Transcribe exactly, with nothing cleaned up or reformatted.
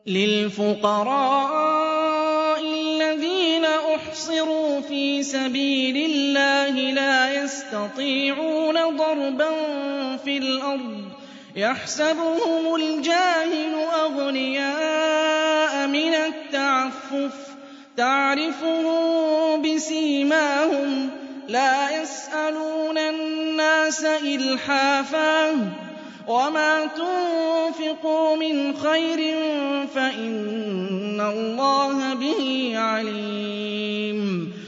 لِلْفُقَرَاءِ الَّذِينَ أُحْصِرُوا فِي سَبِيلِ اللَّهِ لَا يَسْتَطِيعُونَ ضَرْبًا فِي الْأَرْضِ يَحْسَبُهُمُ الْجَاهِلُ أَغْنِيَاءَ مِنَ التَّعَفُّفِ تَعْرِفُهُم بِسِيمَاهُمْ لَا يَسْأَلُونَ النَّاسَ إِلْحَافًا ۗ وَمَا تُنفِقُوا مِنْ خَيْرٍ فَإِنَّ اللَّهَ بِهِ عَلِيمٌ